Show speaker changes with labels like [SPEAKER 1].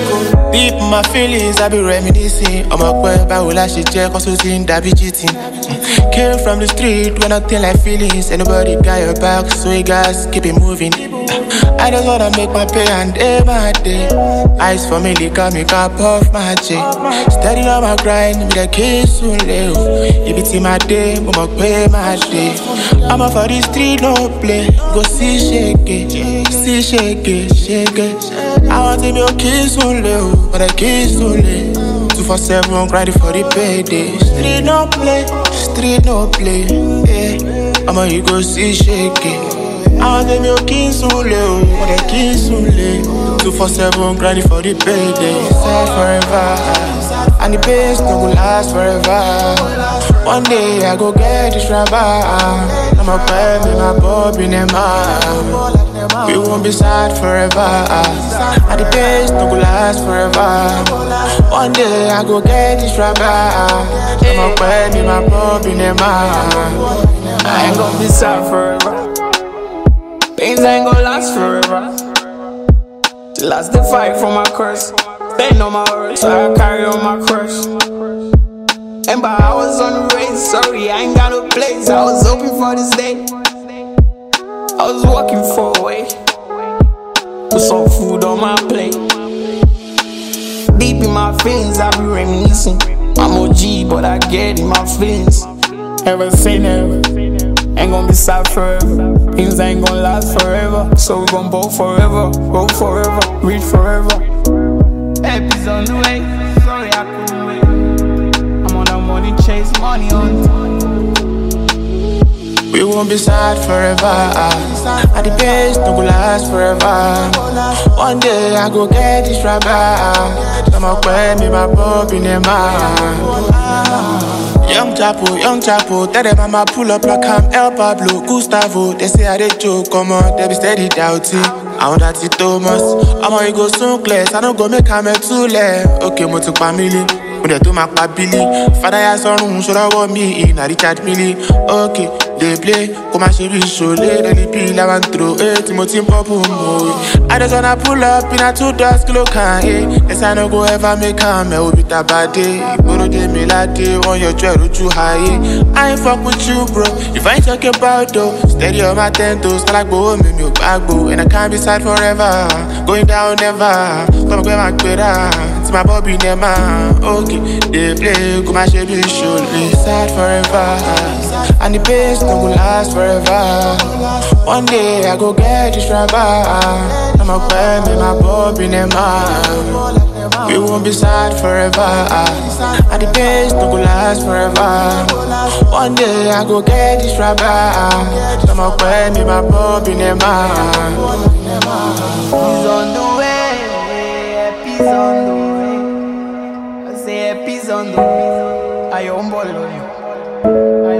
[SPEAKER 1] Deep in my feelings, I be reminiscing. On my way, but will I should check, also think that be cheating. Came from the street with nothing like feelings. Anybody got your back, so you guys keep it moving. I just wanna make my pay and day my day. Eyes for me, got me cap off my check. Steady on my grind, with the kids soon live. If it's in my day, I'ma pay my day. I'm off for the street, no play. Go see shake it, shake it. I want to be your kids soon live, but the kids soon live. 247, grinding for the payday. Street no play, yeah. I'ma you go see shake it. I want them your kids soon live, but the kids soon live. 247, grinding for the payday. Sad forever, and the best no go last forever. One day I go get this rubber. I'ma pay me my bob in them arm. We won't be sad forever, and the best no go last forever. One day I go get this rubber. I'ma pay me my bob in them arm.
[SPEAKER 2] I ain't gon' be sad forever. Things ain't gon' last forever. Last the fight for my curse. They know my words, so I carry on my crush. And by I was on the race, sorry, I ain't got no place. I was hoping for this day. I was walking for a way, with some food on my plate. Deep in my feelings, I be reminiscing. I'm OG, but I get in my feelings. Ever seen it? Ain't gon' be sad forever. Things ain't gon' last forever. So we gon' bow forever, roll forever, read forever. Happy's on the way, sorry I couldn't wait. I'm on that money chase, money on.
[SPEAKER 1] We won't be sad forever, and the best no go last forever. One day I go get this rubber. I'ma pay me my bob in them arm. Young chapo, tell them I'ma pull up like I'm El Pablo Gustavo. They say I dey joke, come on, they be steady doubting. I want that Thomas, I'ma you go soon class. I don't go make a too late. Okay, mo to family. When they do my Billy, father has on should I want me in a Richard Millie. Okay, they play, come and share show, let the pill I want through it, Timothy Popo. I just wanna pull up in a 2 dusk look, yes, I no go ever make a me with a bad day. Guru de me lade, on your trail too high. I ain't fuck with you, bro. If I ain't talking about though, steady on my 10 toes, like go me me back boo, and I can't be sad forever, going down never. Come go back better, it's my Bobby Nema. Okay, they play, come and share this show, sad forever, and the best no go last forever. One day I go get this rubber. I'ma pay me my bob in them arm. We won't be sad forever, and the best no go last forever. One day I go get this rubber. I'ma pay me my bob in them arm.
[SPEAKER 2] He's on the way, he's on the way. I say he's on the way. I humble on you.